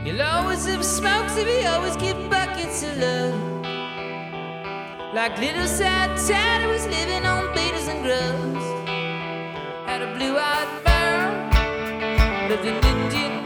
You'll always have smokes if you always give buckets of love. Like little sad Tad who was living on beetles and grubs. Had a blue-eyed girl, lived in Indian